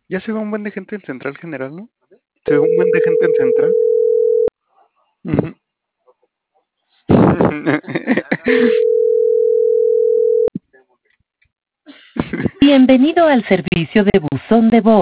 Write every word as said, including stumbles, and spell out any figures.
Ya se ve un buen de gente en Central General, ¿no? Se ve un buen de gente en Central. Ujú. Bienvenido al servicio de buzón de voz.